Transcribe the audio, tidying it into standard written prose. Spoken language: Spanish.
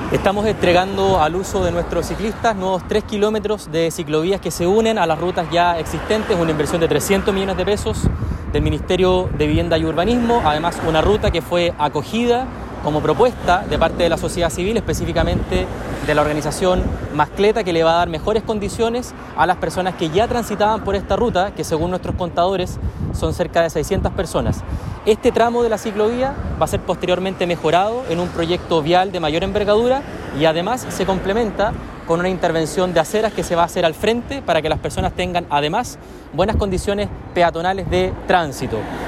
Estamos entregando al uso de nuestros ciclistas nuevos 3 kilómetros de ciclovías que se unen a las rutas ya existentes, una inversión de 300 millones de pesos del Ministerio de Vivienda y Urbanismo, además una ruta que fue acogida como propuesta de parte de la sociedad civil, específicamente de la organización Mascleta, que le va a dar mejores condiciones a las personas que ya transitaban por esta ruta, que según nuestros contadores son cerca de 600 personas. Este tramo de la ciclovía va a ser posteriormente mejorado en un proyecto vial de mayor envergadura y además se complementa con una intervención de aceras que se va a hacer al frente para que las personas tengan además buenas condiciones peatonales de tránsito.